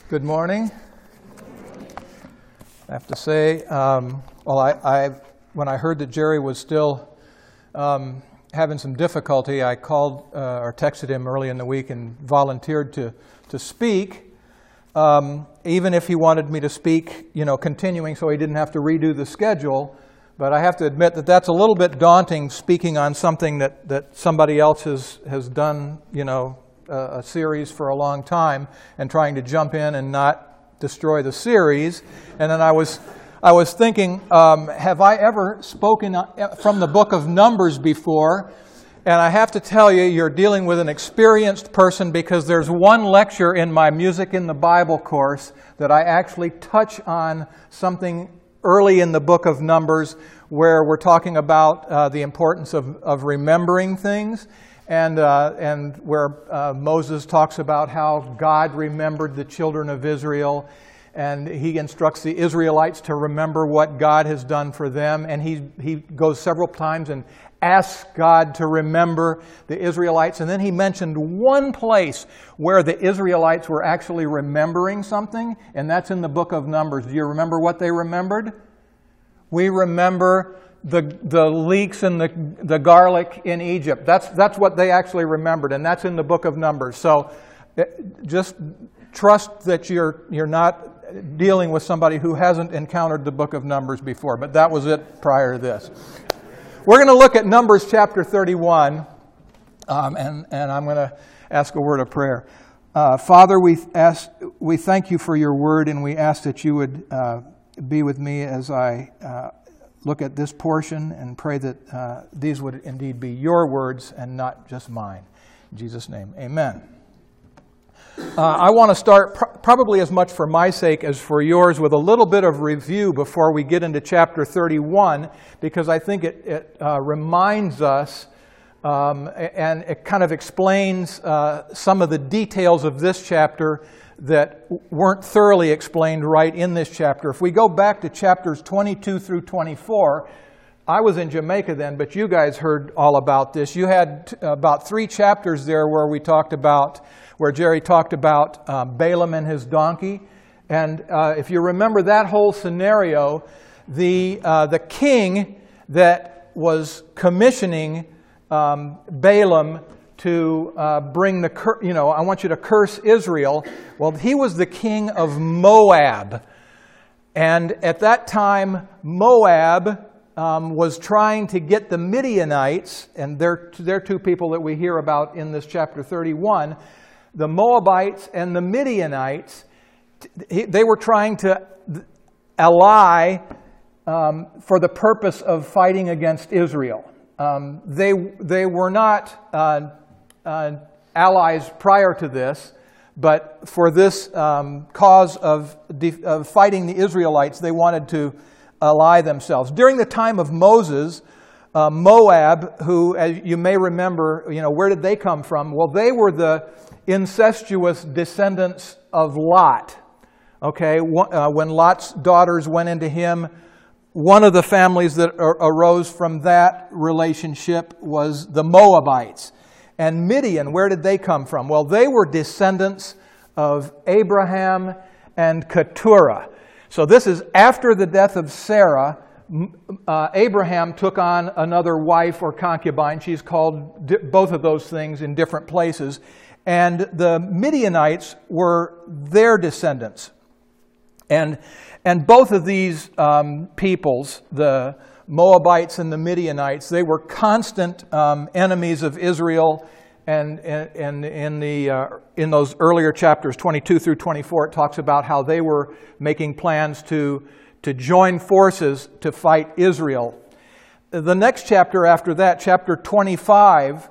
Good morning. I have to say, when I heard that Jerry was still having some difficulty, I called or texted him early in the week and volunteered to speak, even if he wanted me to speak, continuing so he didn't have to redo the schedule. But I have to admit that that's a little bit daunting, speaking on something that somebody else has done, a series for a long time, and trying to jump in and not destroy the series. And then I was thinking, have I ever spoken from the book of Numbers before? And I have to tell you, you're dealing with an experienced person, because there's one lecture in my Music in the Bible course that I actually touch on something early in the book of Numbers, where we're talking about the importance of remembering things, and where Moses talks about how God remembered the children of Israel, and he instructs the Israelites to remember what God has done for them, and he goes several times and asks God to remember the Israelites, and then he mentioned one place where the Israelites were actually remembering something, and that's in the book of Numbers. Do you remember what they remembered? We remember the leeks and the garlic in Egypt. That's what they actually remembered, and that's in the book of Numbers. So just trust that you're not dealing with somebody who hasn't encountered the book of Numbers before, but that was it prior to this. We're going to look at Numbers chapter 31, and I'm going to ask a word of prayer. Father, we thank you for your word, and we ask that you would be with me as I look at this portion, and pray that these would indeed be your words and not just mine. In Jesus' name, amen. I want to start, probably as much for my sake as for yours, with a little bit of review before we get into chapter 31, because I think it reminds us and it kind of explains some of the details of this chapter that weren't thoroughly explained right in this chapter. If we go back to chapters 22 through 24, I was in Jamaica then, but you guys heard all about this. You had about 3 chapters there where Jerry talked about Balaam and his donkey. And if you remember that whole scenario, the king that was commissioning Balaam to bring I want you to curse Israel. Well, he was the king of Moab. And at that time, Moab was trying to get the Midianites, and they're 2 people that we hear about in this chapter 31, the Moabites and the Midianites. They were trying to ally for the purpose of fighting against Israel. They were not allies prior to this, but for this cause of fighting the Israelites, they wanted to ally themselves. During the time of Moses, Moab, who, as you may remember, where did they come from? Well, they were the incestuous descendants of Lot. Okay, when Lot's daughters went into him, one of the families that arose from that relationship was the Moabites. And Midian, where did they come from? Well, they were descendants of Abraham and Keturah. So this is after the death of Sarah. Abraham took on another wife or concubine. She's called both of those things in different places. And the Midianites were their descendants. And both of these peoples, the Moabites and the Midianites, they were constant enemies of Israel. And in those earlier chapters, 22 through 24, it talks about how they were making plans to join forces to fight Israel. The next chapter after that, chapter 25,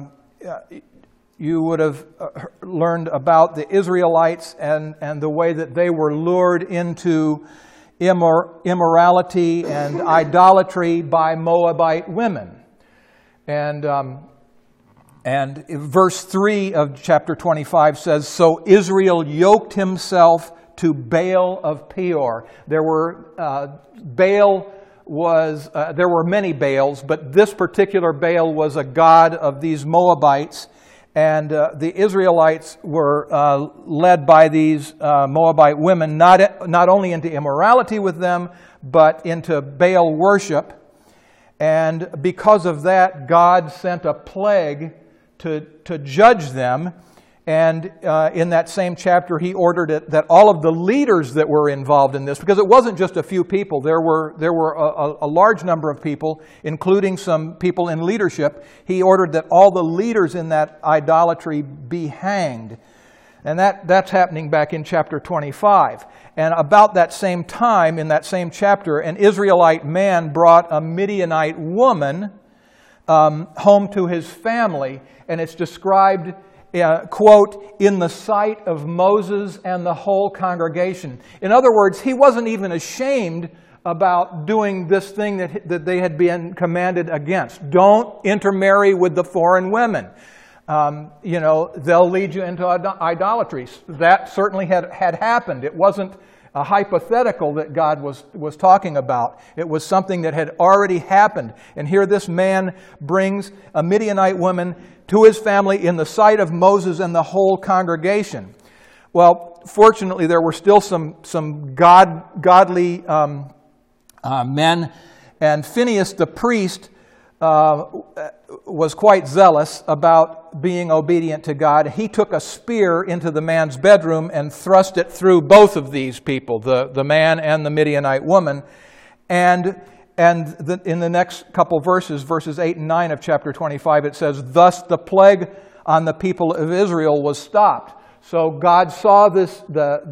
you would have learned about the Israelites and the way that they were lured into immorality and idolatry by Moabite women. And verse 3 of chapter 25 says, "So Israel yoked himself to Baal of Peor." There were many Baals, but this particular Baal was a god of these Moabites. And the Israelites were led by these Moabite women not only into immorality with them, but into Baal worship. And because of that, God sent a plague to judge them. And in that same chapter, he ordered it that all of the leaders that were involved in this, because it wasn't just a few people, there were a large number of people, including some people in leadership. He ordered that all the leaders in that idolatry be hanged. And that's happening back in chapter 25. And about that same time, in that same chapter, an Israelite man brought a Midianite woman home to his family. And it's described, quote, in the sight of Moses and the whole congregation. In other words, he wasn't even ashamed about doing this thing that they had been commanded against. Don't intermarry with the foreign women. They'll lead you into idolatry. That certainly had happened. It wasn't a hypothetical that God was talking about. It was something that had already happened. And here this man brings a Midianite woman to his family in the sight of Moses and the whole congregation. Well, fortunately, there were still some godly men, and Phinehas the priest was quite zealous about being obedient to God. He took a spear into the man's bedroom and thrust it through both of these people, the man and the Midianite woman. And in the next couple verses, verses 8 and 9 of chapter 25, it says, "Thus the plague on the people of Israel was stopped." So God saw this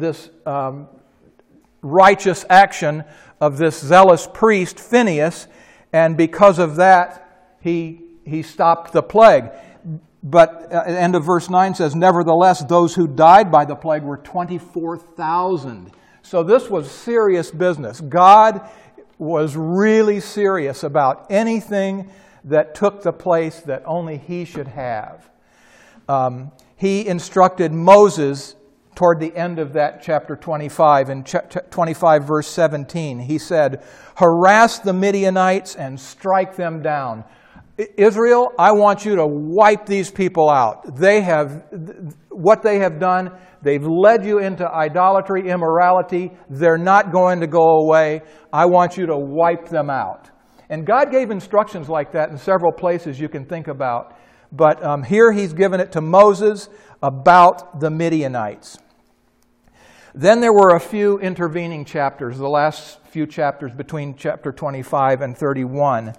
righteous action of this zealous priest, Phinehas, and because of that, he stopped the plague. But at the end of verse 9 says, "Nevertheless, those who died by the plague were 24,000. So this was serious business. God was really serious about anything that took the place that only he should have. He instructed Moses toward the end of that chapter 25, in 25 verse 17, he said, "Harass the Midianites and strike them down." Israel, I want you to wipe these people out. What they have done, they've led you into idolatry, immorality. They're not going to go away. I want you to wipe them out. And God gave instructions like that in several places you can think about. But here he's given it to Moses about the Midianites. Then there were a few intervening chapters, the last few chapters between chapter 25 and 31.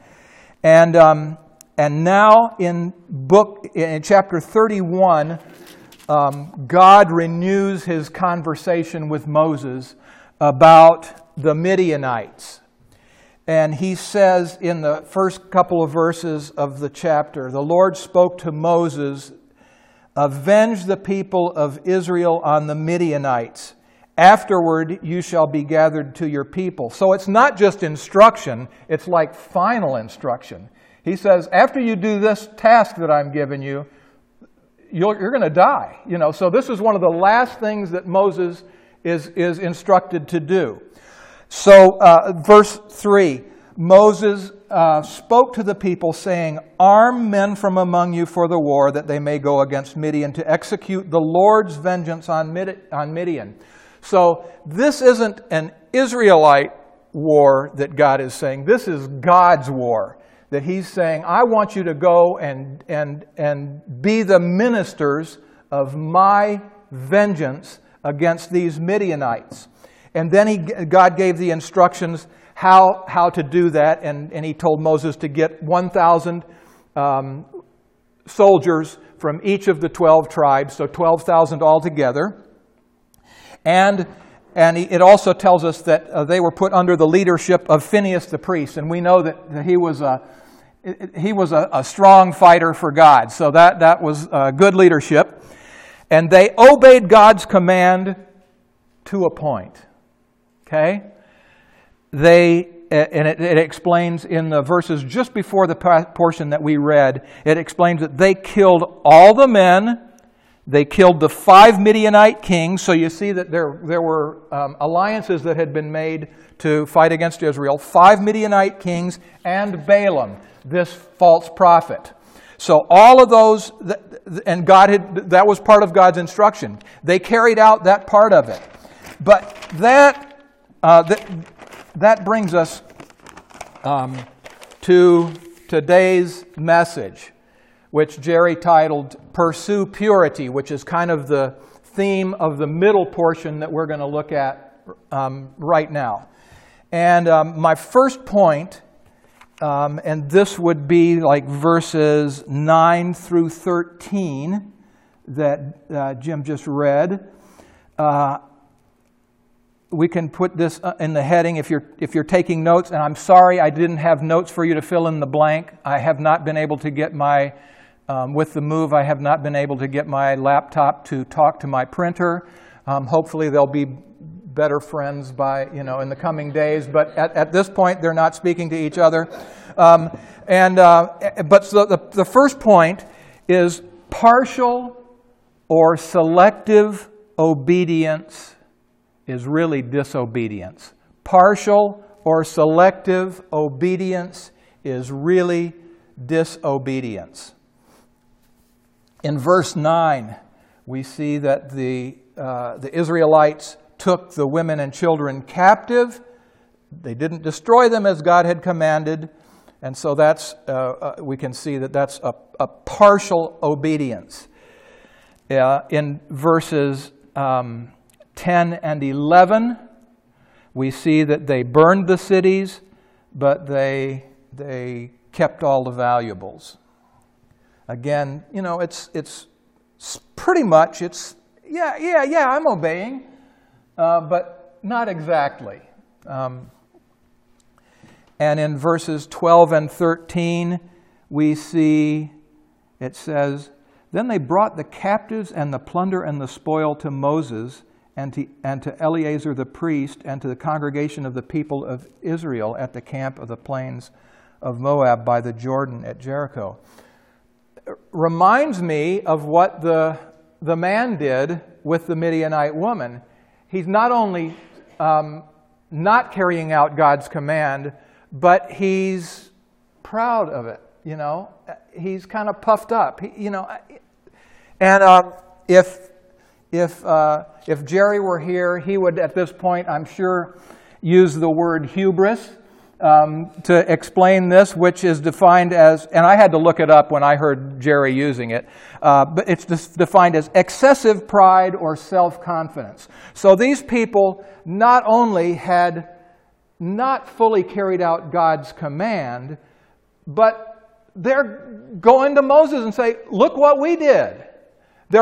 And now in chapter 31, God renews his conversation with Moses about the Midianites. And he says in the first couple of verses of the chapter, "The Lord spoke to Moses, 'Avenge the people of Israel on the Midianites. Afterward you shall be gathered to your people.'" So it's not just instruction, it's like final instruction. He says, after you do this task that I'm giving you, you're going to die. So this is one of the last things that Moses is instructed to do. So verse 3, Moses spoke to the people, saying, "Arm men from among you for the war, that they may go against Midian to execute the Lord's vengeance on Midian." So this isn't an Israelite war that God is saying. This is God's war. That he's saying, I want you to go and be the ministers of my vengeance against these Midianites. And then God gave the instructions how to do that, and he told Moses to get 1,000 soldiers from each of the 12 tribes, so 12,000 altogether. And it also tells us that they were put under the leadership of Phinehas the priest, and we know that he was a strong fighter for God, so that was good leadership. And they obeyed God's command to a point. Okay? It explains in the verses just before the portion that we read, it explains that they killed all the men. They killed the 5 Midianite kings. So you see that there were alliances that had been made to fight against Israel. 5 Midianite kings and Balaam, this false prophet. So all of those, and that was part of God's instruction. They carried out that part of it. But that brings us to today's message, which Jerry titled Pursue Purity, which is kind of the theme of the middle portion that we're going to look at right now. And my first point, and this would be like verses 9 through 13 that Jim just read. We can put this in the heading if you're taking notes. And I'm sorry I didn't have notes for you to fill in the blank. I have not been able to get with the move, I have not been able to get my laptop to talk to my printer. Hopefully they'll be better friends in the coming days. But at this point, they're not speaking to each other. But the first point is partial or selective obedience is really disobedience. Partial or selective obedience is really disobedience. In verse 9, we see that the Israelites took the women and children captive. They didn't destroy them as God had commanded, and so we can see that's a partial obedience. In verses 10 and 11, we see that they burned the cities, but they kept all the valuables. Again, it's pretty much, I'm obeying, but not exactly. And in verses 12 and 13, we see, it says, "Then they brought the captives and the plunder and the spoil to Moses and to Eleazar the priest and to the congregation of the people of Israel at the camp of the plains of Moab by the Jordan at Jericho." Reminds me of what the man did with the Midianite woman. He's not only not carrying out God's command, but he's proud of it. He's kind of puffed up. And if Jerry were here, he would at this point, I'm sure, use the word hubris to explain this, which is defined as, and I had to look it up when I heard Jerry using it, but it's defined as excessive pride or self-confidence. So these people not only had not fully carried out God's command, but they're going to Moses and say, "Look what we did." They're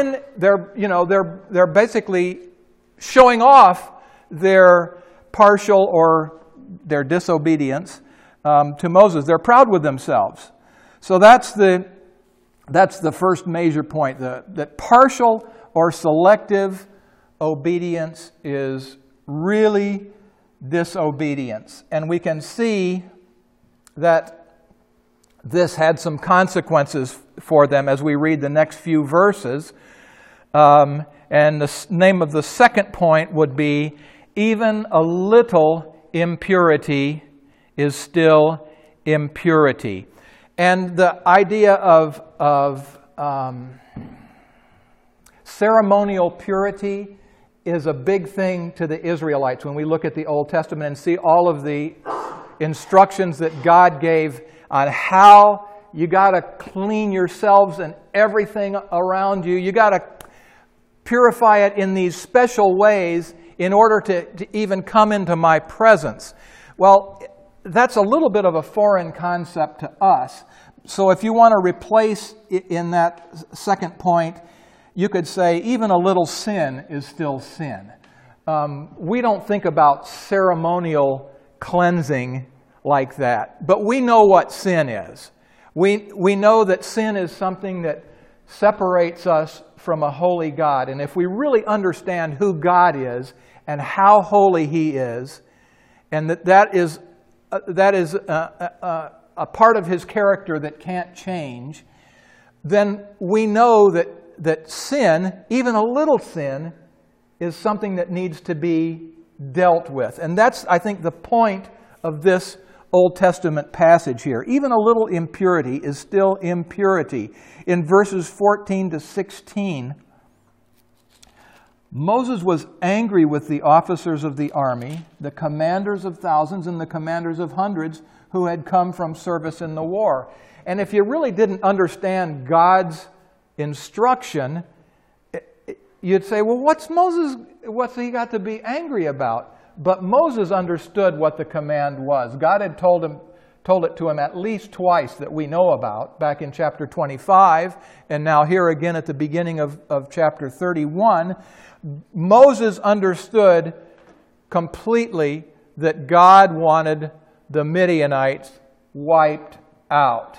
basically showing off their partial or their disobedience to Moses. They're proud with themselves. So that's the first major point. That partial or selective obedience is really disobedience. And we can see that this had some consequences for them as we read the next few verses. And the name of the second point would be, even a little impurity is still impurity. And the idea of ceremonial purity is a big thing to the Israelites when we look at the Old Testament and see all of the instructions that God gave on how you got to clean yourselves and everything around you. You got to purify it in these special ways in order to even come into my presence. Well, that's a little bit of a foreign concept to us. So if you want to replace it in that second point, you could say even a little sin is still sin. We don't think about ceremonial cleansing like that, but we know what sin is. We know that sin is something that separates us from a holy God. And if we really understand who God is and how holy He is, and that is a part of His character that can't change, then we know that sin, even a little sin, is something that needs to be dealt with. And that's, I think, the point of this Old Testament passage here. Even a little impurity is still impurity. In verses 14 to 16, Moses was angry with the officers of the army, the commanders of thousands and the commanders of hundreds who had come from service in the war. And if you really didn't understand God's instruction, you'd say, well, what's he got to be angry about? But Moses understood what the command was. God had told it to him at least twice that we know about, back in chapter 25, and now here again at the beginning of chapter 31. Moses understood completely that God wanted the Midianites wiped out.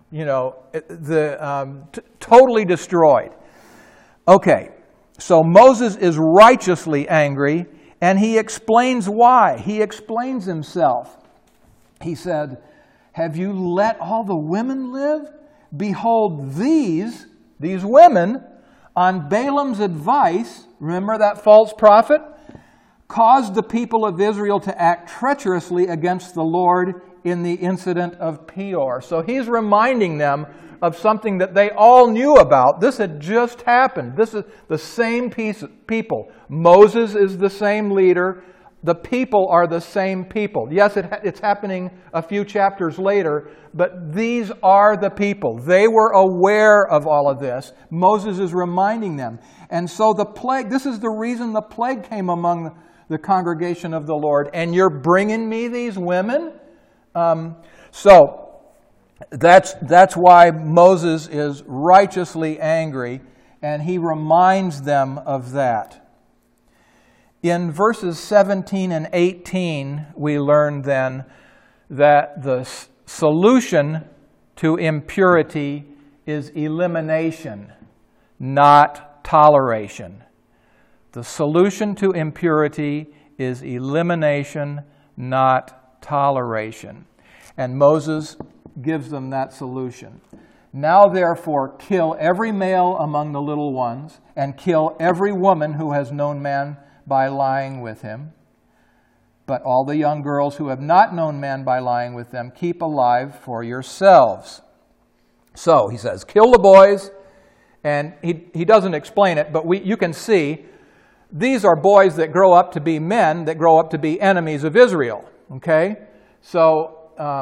Totally destroyed. Okay, so Moses is righteously angry, and he explains why. He explains himself. He said, "Have you let all the women live? Behold, these women, on Balaam's advice," remember that false prophet, "caused the people of Israel to act treacherously against the Lord in the incident of Peor." So he's reminding them of something that they all knew about. This had just happened. This is the same people. Moses is the same leader. The people are the same people. Yes, it's happening a few chapters later, but these are the people. They were aware of all of this. Moses is reminding them. And so the plague, this is the reason the plague came among the congregation of the Lord. And you're bringing me these women? So that's why Moses is righteously angry, and he reminds them of that. In verses 17 and 18, we learn then that the solution to impurity is elimination, not toleration. The solution to impurity is elimination, not toleration. And Moses gives them that solution. "Now therefore kill every male among the little ones, and kill every woman who has known man by lying with him. But all the young girls who have not known man by lying with them, keep alive for yourselves." So he says, kill the boys, and he doesn't explain it, but you can see these are boys that grow up to be men, that grow up to be enemies of Israel. Okay? So,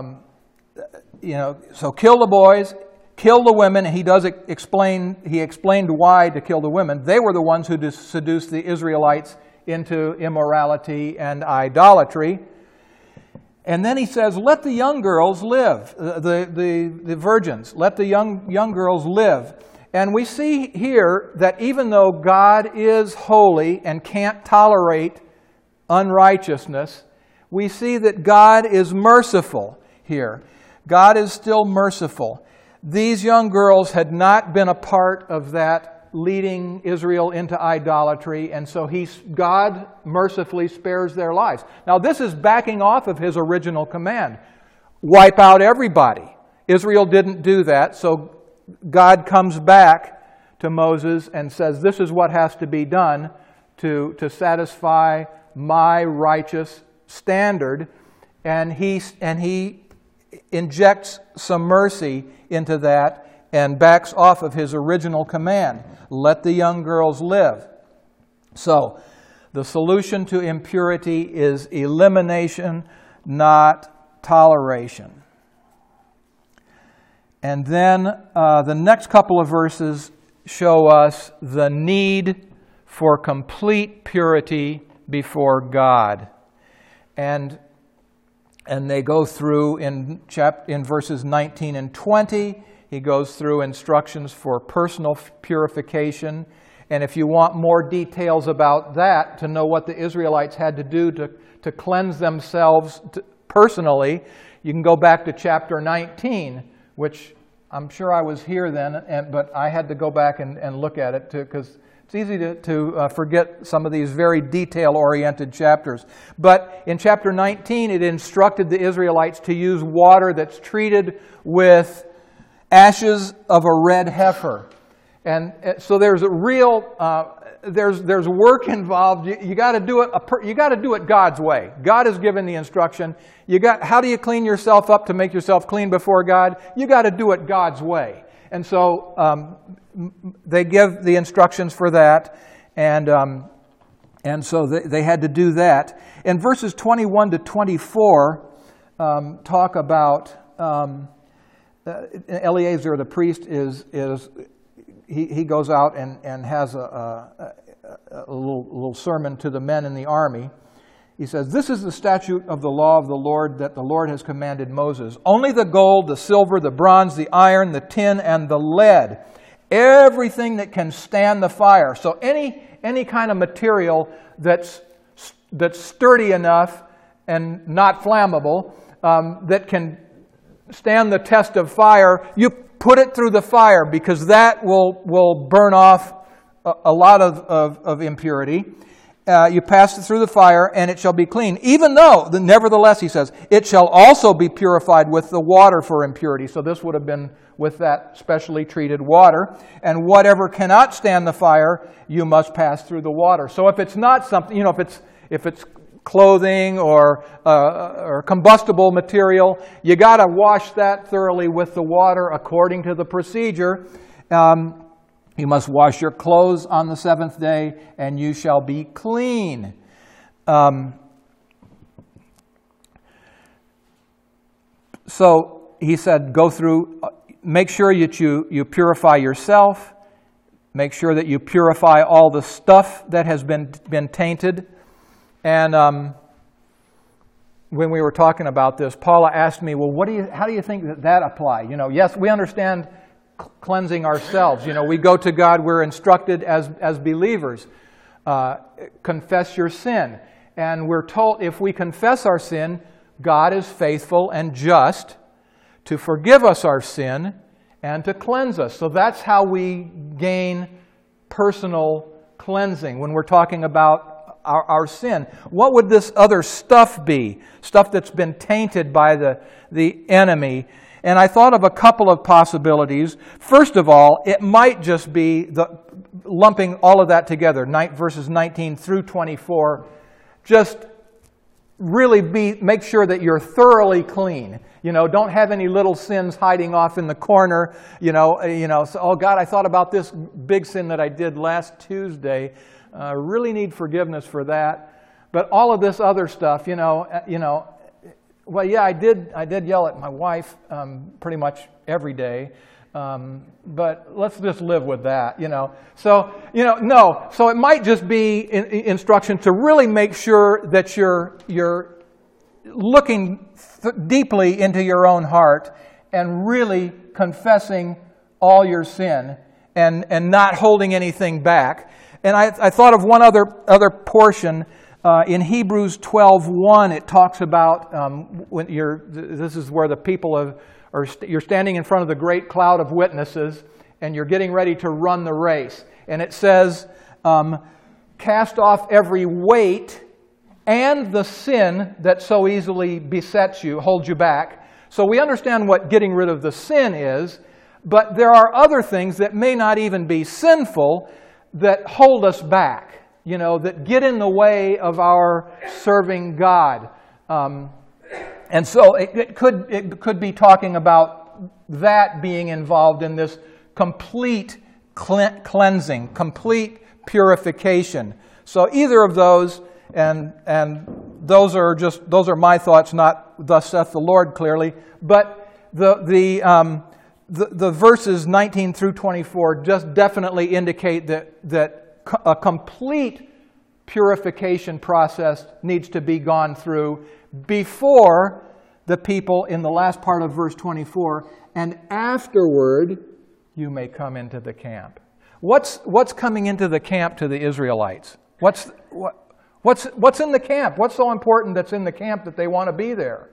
so kill the boys, kill the women. He explained why to kill the women. They were the ones who seduced the Israelites into immorality and idolatry. And then he says, let the young girls live, the virgins, let the young girls live. And we see here that even though God is holy and can't tolerate unrighteousness, we see that God is merciful here. God is still merciful. These young girls had not been a part of that leading Israel into idolatry, and so God mercifully spares their lives. Now this is backing off of his original command. Wipe out everybody. Israel didn't do that, so God comes back to Moses and says, this is what has to be done to satisfy my righteous standard, and he injects some mercy into that and backs off of his original command. Let the young girls live. So, the solution to impurity is elimination, not toleration. And then the next couple of verses show us the need for complete purity before God. And they go through in verses 19 and 20. He goes through instructions for personal purification. And if you want more details about that, to know what the Israelites had to do to cleanse themselves personally, you can go back to chapter 19, which I'm sure I was here then, but I had to go back and look at it because it's easy to forget some of these very detail-oriented chapters. But in chapter 19, it instructed the Israelites to use water that's treated with ashes of a red heifer. And so there's a real there's work involved. You got to do it. You got to do it God's way. God has given the instruction. How do you clean yourself up to make yourself clean before God? You got to do it God's way. And so they give the instructions for that, and so they had to do that. And verses 21 to 24 talk about Eleazar the priest he goes out and has a little sermon to the men in the army. He says, "This is the statute of the law of the Lord that the Lord has commanded Moses. Only the gold, the silver, the bronze, the iron, the tin, and the lead, everything that can stand the fire." So any kind of material that's sturdy enough and not flammable, that can stand the test of fire, you put it through the fire, because that will burn off a lot of impurity. You pass it through the fire, and it shall be clean. Even though, nevertheless, he says, it shall also be purified with the water for impurity. So this would have been with that specially treated water. And whatever cannot stand the fire, you must pass through the water. So if it's not something, if it's clothing or combustible material, you got to wash that thoroughly with the water according to the procedure. You must wash your clothes on the seventh day, and you shall be clean. So he said, go through, make sure that you purify yourself, make sure that you purify all the stuff that has been tainted. And when we were talking about this, Paula asked me, well, how do you think that apply? Yes, we understand cleansing ourselves. We go to God, we're instructed as believers. Confess your sin. And we're told if we confess our sin, God is faithful and just to forgive us our sin and to cleanse us. So that's how we gain personal cleansing when we're talking about our sin. What would this other stuff be? Stuff that's been tainted by the enemy. And I thought of a couple of possibilities. First of all, it might just be lumping all of that together, verses 19 through 24. Just really make sure that you're thoroughly clean. Don't have any little sins hiding off in the corner. So, oh God, I thought about this big sin that I did last Tuesday. Really need forgiveness for that. But all of this other stuff, well, yeah, I did yell at my wife pretty much every day, but let's just live with that, So, no. So it might just be instruction to really make sure that you're looking deeply into your own heart and really confessing all your sin and not holding anything back. And I thought of one other portion. In Hebrews 12:1, it talks about this is where the people you're standing in front of the great cloud of witnesses, and you're getting ready to run the race. And it says, cast off every weight and the sin that so easily besets you, holds you back. So we understand what getting rid of the sin is, but there are other things that may not even be sinful that hold us back. That get in the way of our serving God. And so it could be talking about that being involved in this complete cleansing, complete purification. So either of those, and those are my thoughts, not thus saith the Lord clearly, but the verses 19 through 24 just definitely indicate that a complete purification process needs to be gone through before the people in the last part of verse 24, and afterward you may come into the camp. What's coming into the camp to the Israelites? What's in the camp? What's so important that's in the camp that they want to be there?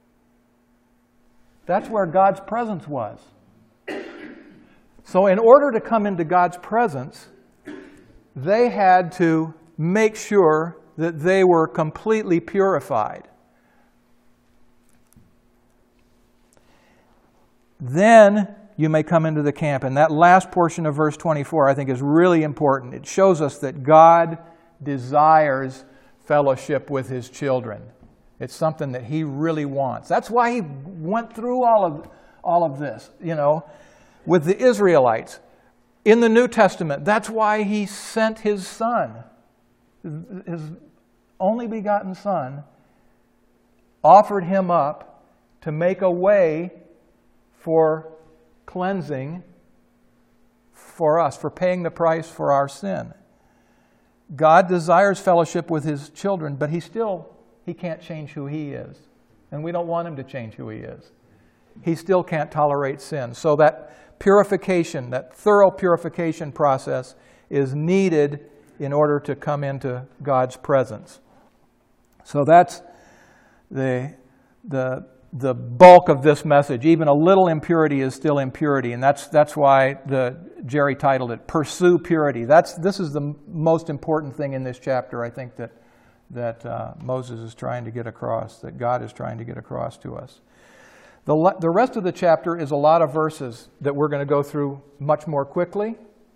That's where God's presence was. So in order to come into God's presence, they had to make sure that they were completely purified. Then you may come into the camp. And that last portion of verse 24, I think, is really important. It shows us that God desires fellowship with His children. It's something that He really wants. That's why He went through all of this, with the Israelites. In the New Testament, that's why He sent His Son, His only begotten Son, offered Him up to make a way for cleansing for us, for paying the price for our sin. God desires fellowship with His children, but He can't change who He is. And we don't want Him to change who He is. He still can't tolerate sin. So that purification, that thorough purification process is needed in order to come into God's presence. So that's the bulk of this message. Even a little impurity is still impurity, and that's why Jerry titled it "Pursue Purity." This is the most important thing in this chapter, I think, that Moses is trying to get across, that God is trying to get across to us. The rest of the chapter is a lot of verses that we're going to go through much more quickly,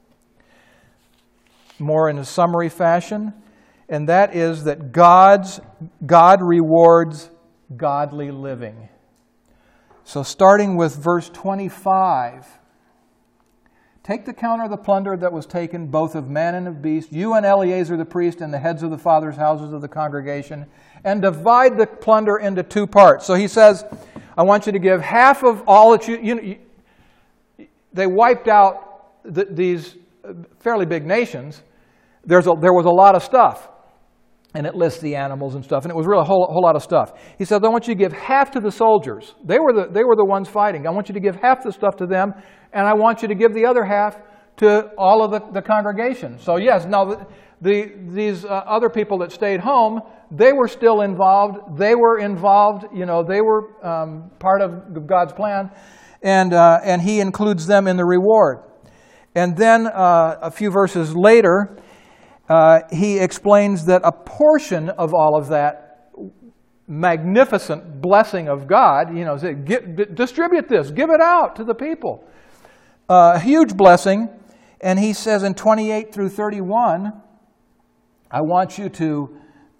more in a summary fashion, and that is that God rewards godly living. So starting with verse 25, take the count of the plunder that was taken, both of man and of beast, you and Eleazar the priest and the heads of the fathers' houses of the congregation, and divide the plunder into two parts. So he says, I want you to give half of all that they wiped out these fairly big nations. There was a lot of stuff. And it lists the animals and stuff, and it was really a whole lot of stuff. He said, I want you to give half to the soldiers. They were the ones fighting. I want you to give half the stuff to them, and I want you to give the other half to all of the congregation. So yes, now these other people that stayed home, they were still involved. They were involved. They were part of God's plan, and He includes them in the reward. And then a few verses later, he explains that a portion of all of that magnificent blessing of God, distribute this, give it out to the people. A huge blessing. And he says in 28 through 31, I want you to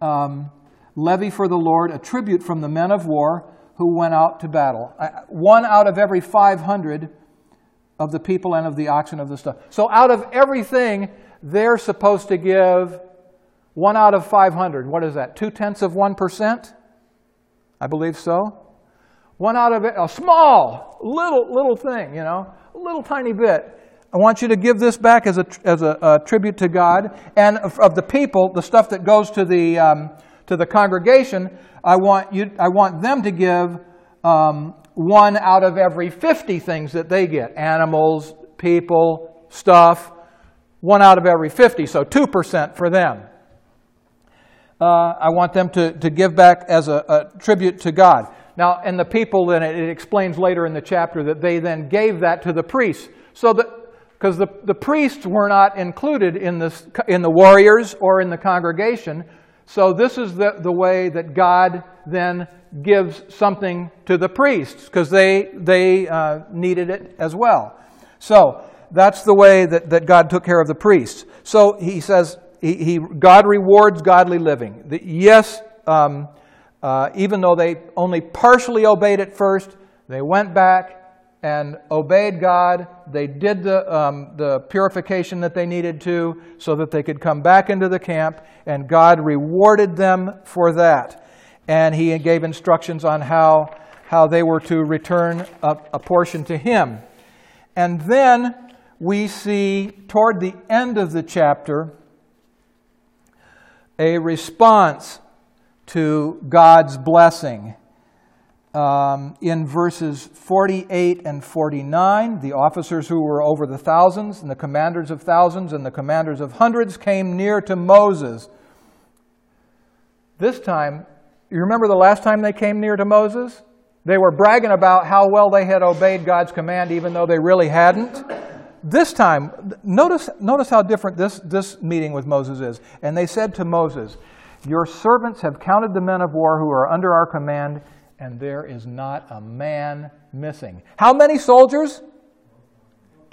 levy for the Lord a tribute from the men of war who went out to battle. 1 out of every 500 of the people and of the oxen of the stuff. So out of everything, they're supposed to give 1 out of 500. What is that? 0.2%? I believe so. 1 out of it, a small, little thing, a little tiny bit. I want you to give this back as a tribute to God, and of the people, the stuff that goes to the congregation. I want them to give 1 out of every 50 things that they get: animals, people, stuff. 1 out of every 50, so 2% for them. I want them to give back as a tribute to God. Now, and the people, then it explains later in the chapter that they then gave that to the priests. So that, because the priests were not included in the warriors or in the congregation, so this is the way that God then gives something to the priests, because they needed it as well. So that's the way that God took care of the priests. So he says, God rewards godly living. Yes, even though they only partially obeyed at first, they went back and obeyed God. They did the purification that they needed to so that they could come back into the camp, and God rewarded them for that. And He gave instructions on how they were to return a portion to Him. And then we see toward the end of the chapter a response to God's blessing. In verses 48 and 49, the officers who were over the thousands, and the commanders of thousands, and the commanders of hundreds came near to Moses. This time, you remember the last time they came near to Moses? They were bragging about how well they had obeyed God's command, even though they really hadn't. This time, notice how different this meeting with Moses is. And they said to Moses, your servants have counted the men of war who are under our command, and there is not a man missing. How many soldiers?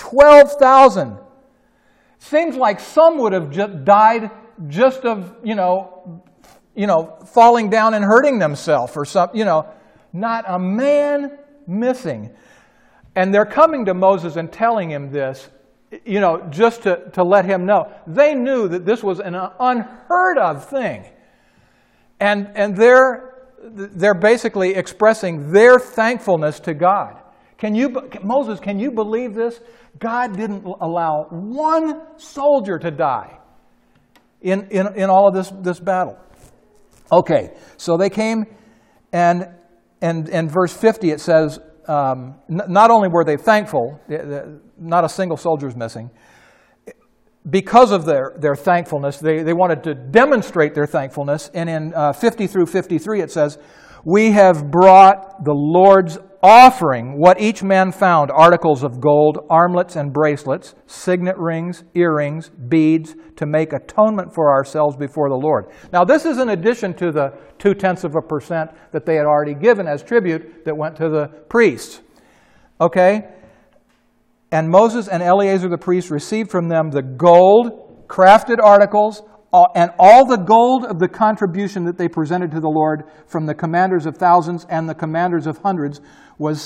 12,000. Seems like some would have just died just of, falling down and hurting themselves or something, not a man missing. And they're coming to Moses and telling him this, just to let him know. They knew that this was an unheard of thing. And they're basically expressing their thankfulness to God. Moses, can you believe this? God didn't allow one soldier to die in all of this battle. Okay, so they came, and verse 50 it says, not only were they thankful, not a single soldier is missing, because of their thankfulness, they wanted to demonstrate their thankfulness, and in 50 through 53 it says, we have brought the Lord's offering, what each man found, articles of gold, armlets and bracelets, signet rings, earrings, beads, to make atonement for ourselves before the Lord. Now this is in addition to the 0.2% that they had already given as tribute that went to the priests. Okay? And Moses and Eleazar the priest received from them the gold, crafted articles, and all the gold of the contribution that they presented to the Lord from the commanders of thousands and the commanders of hundreds was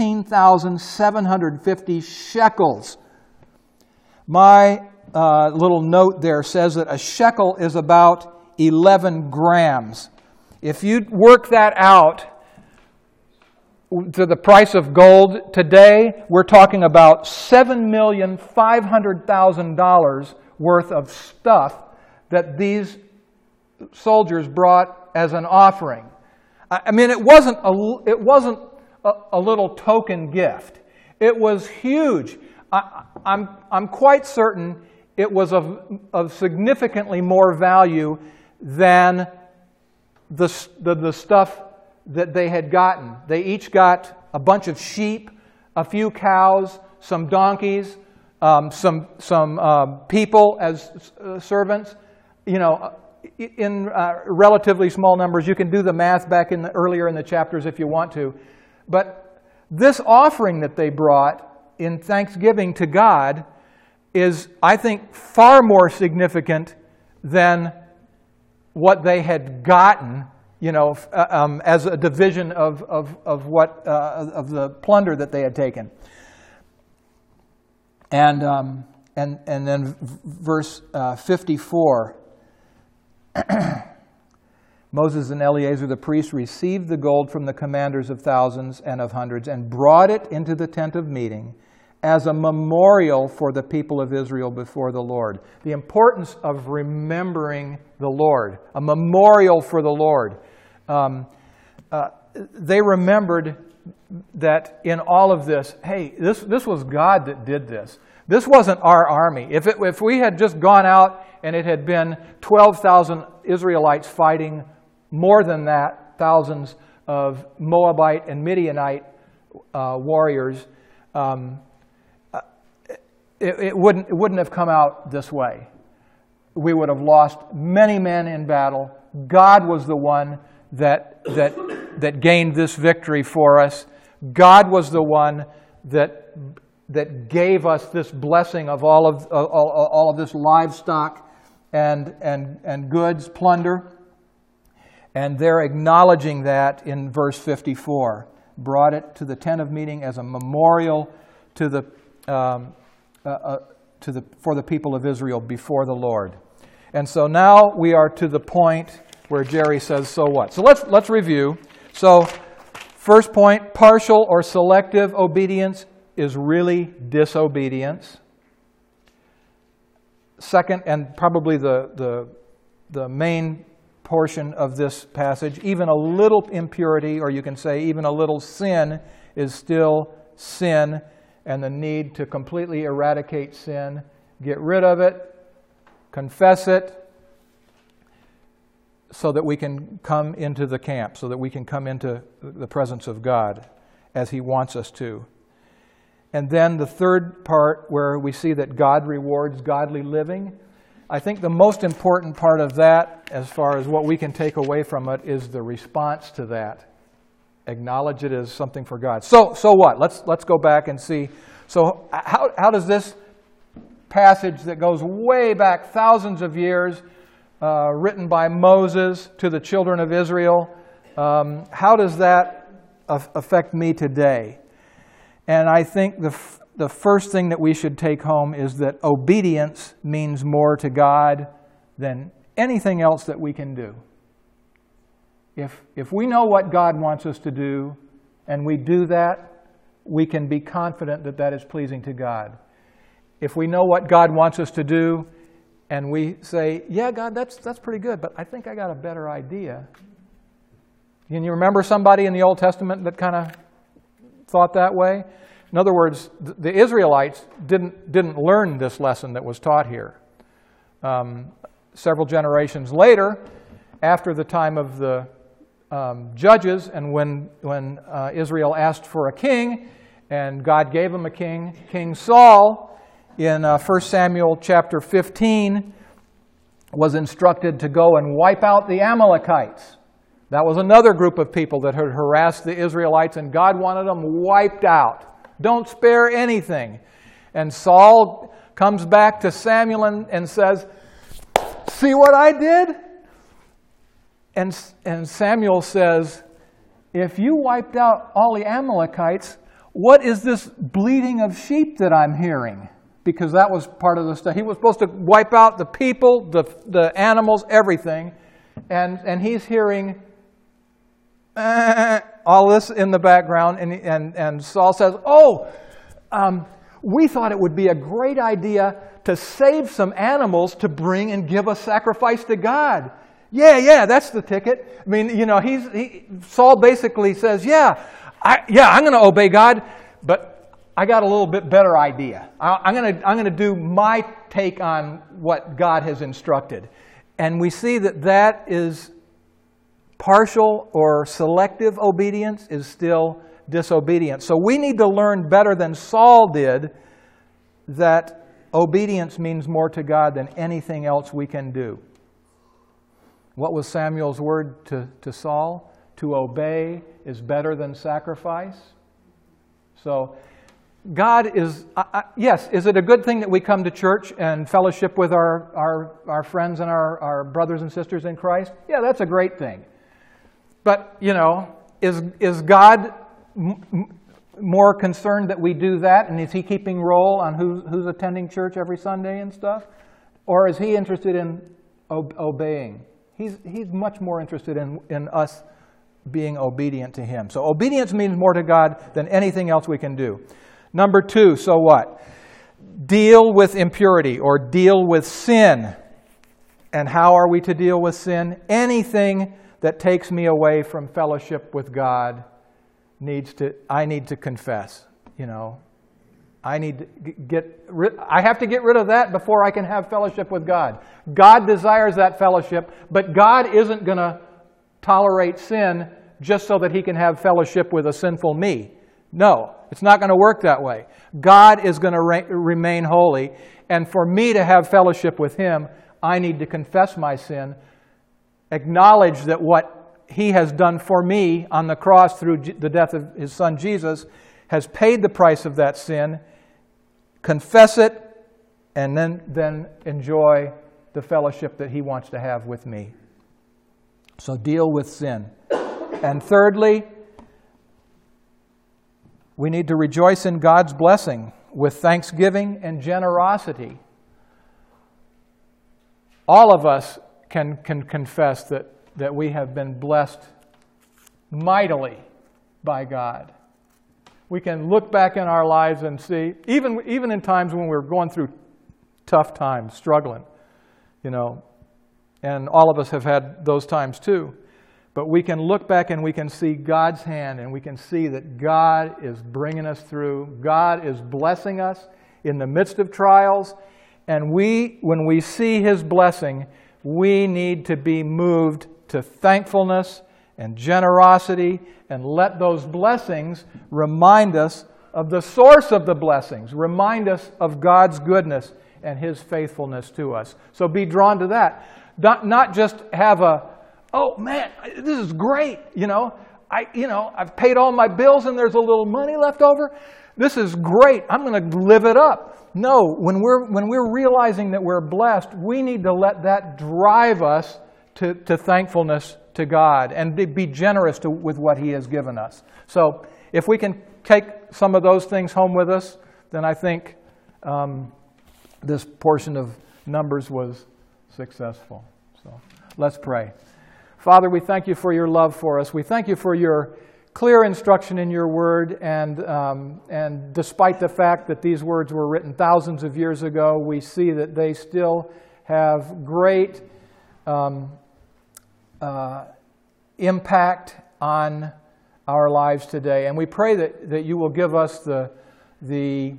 16,750 shekels. My little note there says that a shekel is about 11 grams. If you work that out to the price of gold today, we're talking about $7,500,000 worth of stuff that these soldiers brought as an offering. I mean, it wasn't a little token gift. It was huge. I'm quite certain it was of significantly more value than the stuff that they had gotten. They each got a bunch of sheep, a few cows, some donkeys, some people as servants. In relatively small numbers. You can do the math back earlier in the chapters if you want to. But this offering that they brought in thanksgiving to God is, I think, far more significant than what they had gotten, as a division of the plunder that they had taken. And then verse 54. Moses and Eleazar the priest received the gold from the commanders of thousands and of hundreds and brought it into the tent of meeting as a memorial for the people of Israel before the Lord. The importance of remembering the Lord, a memorial for the Lord. They remembered that in all of this, hey, this was God that did this. This wasn't our army. If we had just gone out and it had been 12,000 Israelites fighting, more than that, thousands of Moabite and Midianite warriors, it wouldn't have come out this way. We would have lost many men in battle. God was the one that gained this victory for us. God was the one that gave us this blessing of all of this livestock and goods, plunder. And they're acknowledging that in verse 54. Brought it to the tent of meeting as a memorial for the people of Israel before the Lord. And so now we are to the point where Jerry says, so what? So let's review. So first point, partial or selective obedience is really disobedience. Second, and probably the main portion of this passage, even a little impurity, or you can say even a little sin, is still sin, and the need to completely eradicate sin, get rid of it, confess it, so that we can come into the camp, so that we can come into the presence of God as He wants us to. And then the third part, where we see that God rewards godly living. I think the most important part of that, as far as what we can take away from it, is the response to that. Acknowledge it as something for God. So what? Let's go back and see. So how does this passage that goes way back thousands of years, written by Moses to the children of Israel, how does that affect me today? And I think the first thing that we should take home is that obedience means more to God than anything else that we can do. If we know what God wants us to do, and we do that, we can be confident that that is pleasing to God. If we know what God wants us to do, and we say, yeah, God, that's pretty good, but I think I got a better idea. Can you remember somebody in the Old Testament that kind of thought that way? In other words, the Israelites didn't learn this lesson that was taught here. Several generations later, after the time of the Judges, and when Israel asked for a king, and God gave him a king, King Saul, in 1 Samuel chapter 15, was instructed to go and wipe out the Amalekites. That was another group of people that had harassed the Israelites, and God wanted them wiped out. Don't spare anything. And Saul comes back to Samuel and says, see what I did? And Samuel says, if you wiped out all the Amalekites, what is this bleating of sheep that I'm hearing? Because that was part of the stuff. He was supposed to wipe out the people, the animals, everything. And he's hearing all this in the background. And Saul says, we thought it would be a great idea to save some animals to bring and give a sacrifice to God. Yeah, that's the ticket. I mean, Saul basically says, I'm going to obey God, but I got a little bit better idea. I'm going to do my take on what God has instructed. And we see that is partial or selective obedience is still disobedience. So we need to learn better than Saul did that obedience means more to God than anything else we can do. What was Samuel's word to Saul? To obey is better than sacrifice. So God is, yes, is it a good thing that we come to church and fellowship with our friends and our brothers and sisters in Christ? Yeah, that's a great thing. But, is God more concerned that we do that? And is He keeping roll on who's attending church every Sunday and stuff? Or is He interested in obeying? He's much more interested in us being obedient to Him. So obedience means more to God than anything else we can do. Number 2, so what? Deal with impurity or deal with sin. And how are we to deal with sin? Anything that takes me away from fellowship with God I need to confess. I need to I have to get rid of that before I can have fellowship with God. God desires that fellowship, but God isn't going to tolerate sin just so that He can have fellowship with a sinful me. No, it's not going to work that way. God is going to remain holy, and for me to have fellowship with Him, I need to confess my sin, acknowledge that what He has done for me on the cross through the death of His Son Jesus has paid the price of that sin, confess it, and then enjoy the fellowship that He wants to have with me. So deal with sin. And thirdly, we need to rejoice in God's blessing with thanksgiving and generosity. All of us can confess that we have been blessed mightily by God. We can look back in our lives and see, even in times when we're going through tough times, struggling, and all of us have had those times too. But we can look back and we can see God's hand, and we can see that God is bringing us through. God is blessing us in the midst of trials. And when we see His blessing, we need to be moved to thankfulness and generosity, and let those blessings remind us of the source of the blessings, remind us of God's goodness and His faithfulness to us. So be drawn to that. Not just have oh man, this is great, I've paid all my bills and there's a little money left over. this is great. I'm going to live it up. No, when we're realizing that we're blessed, we need to let that drive us to thankfulness to God and be generous with what He has given us. So if we can take some of those things home with us, then I think this portion of Numbers was successful. So let's pray. Father, we thank you for your love for us. We thank you for your clear instruction in your word, and despite the fact that these words were written thousands of years ago, we see that they still have great impact on our lives today. And we pray that you will give us the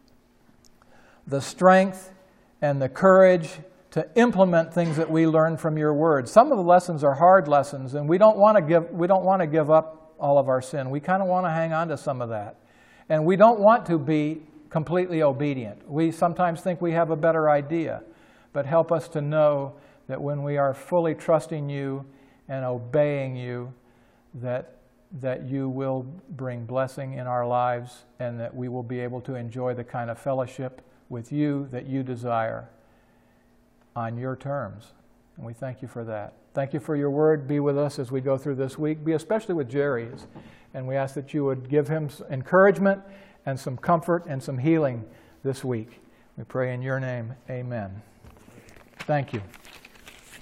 strength and the courage to implement things that we learn from your word. Some of the lessons are hard lessons, and we don't want to give up all of our sin. We kind of want to hang on to some of that. And we don't want to be completely obedient. We sometimes think we have a better idea. But help us to know that when we are fully trusting you and obeying you, that you will bring blessing in our lives, and that we will be able to enjoy the kind of fellowship with you that you desire on your terms. And we thank you for that. Thank you for your word. Be with us as we go through this week. Be especially with Jerry. And we ask that you would give him encouragement and some comfort and some healing this week. We pray in your name. Amen. Thank you.